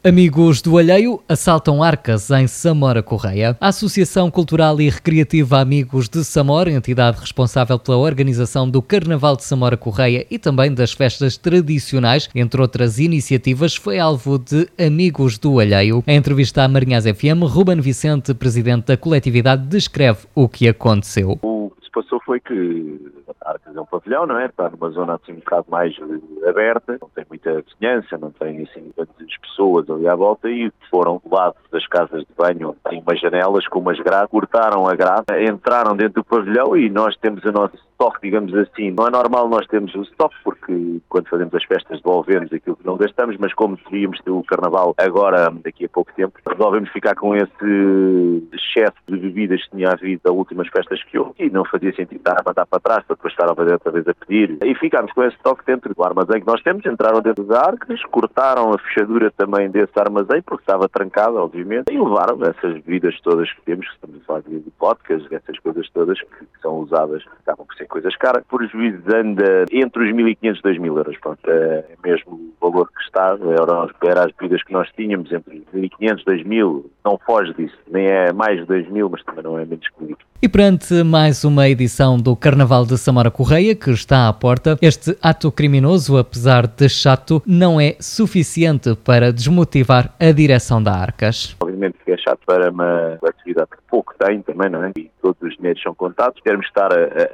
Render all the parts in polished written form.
Amigos do Alheio assaltam arcas em Samora Correia. A Associação Cultural e Recreativa Amigos de Samora, entidade responsável pela organização do Carnaval de Samora Correia e também das festas tradicionais, entre outras iniciativas, foi alvo de Amigos do Alheio. Em entrevista à Marinhas FM, Ruben Vicente, presidente da coletividade, descreve o que aconteceu. O que se passou foi que Arcas é um pavilhão, não é? Está numa zona assim um bocado mais aberta, não tem muita vizinhança, não tem assim tantas pessoas ali à volta e foram do lado das casas de banho, onde tem umas janelas com umas grades, cortaram a grade, entraram dentro do pavilhão e nós temos o nosso estoque, digamos assim. Não é normal nós termos o estoque porque quando fazemos as festas devolvemos aquilo que não gastamos, mas como teríamos o carnaval agora, daqui a pouco tempo, resolvemos ficar com esse excesso de bebidas que tinha havido das últimas festas que houve e não fazia sentido estar a mandar para trás para depois estar a fazer outra vez a pedir. E ficámos com esse estoque dentro do armazém que nós temos, entraram dentro das arcas, cortaram a fechadura também desse armazém porque estava trancada, obviamente, e levaram essas bebidas todas que temos, que estamos a falar de vodkas, essas coisas todas que são usadas, acabam por ser coisas caras. Por juízo anda entre os 1.500 e 2.000 euros. Pronto, é mesmo o valor que está, era as bebidas que nós tínhamos, entre 1.500 e 2.000, não foge disso, nem é mais de 2.000, mas também não é menos que isso. E perante mais uma edição do Carnaval de Samora Correia, que está à porta, este ato criminoso, apesar de chato, não é suficiente para desmotivar a direção da Arcas. Obviamente que é chato para uma atividade que pouco tem também, não é? E todos os dinheiros são contados. Queremos estar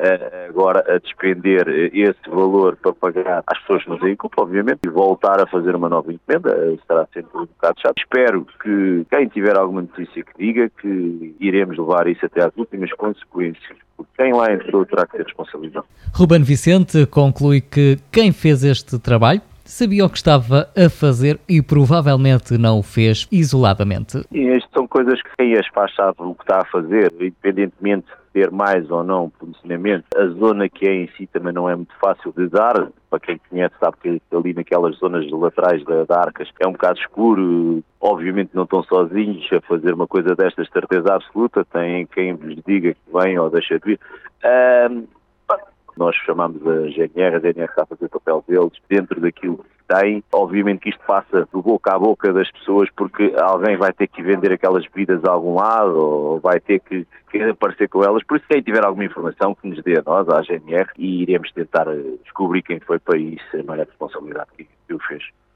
agora a despender esse valor para pagar às pessoas que nos têm culpa, obviamente, e voltar a fazer uma nova encomenda será sempre um bocado chato. Espero que quem tiver alguma notícia que diga que iremos levar isso até às últimas consequências, porque quem lá entrou terá que ter responsabilidade. Ruben Vicente conclui que quem fez este trabalho sabia o que estava a fazer e provavelmente não o fez isoladamente. E estas são coisas que quem as faz sabe o que está a fazer, independentemente de ter mais ou não posicionamento. A zona que é em si também não é muito fácil de dar. Para quem conhece sabe que ali naquelas zonas laterais da Arcas é um bocado escuro. Obviamente não estão sozinhos a fazer uma coisa destas, certeza absoluta. Tem quem vos diga que vem ou deixa de vir. Nós chamamos a GNR está a fazer o papel deles dentro daquilo que tem. Obviamente que isto passa do boca a boca das pessoas porque alguém vai ter que vender aquelas bebidas a algum lado ou vai ter que aparecer com elas. Por isso, quem tiver alguma informação que nos dê a nós, à GNR, e iremos tentar descobrir quem foi para isso, a maior responsabilidade que o fez.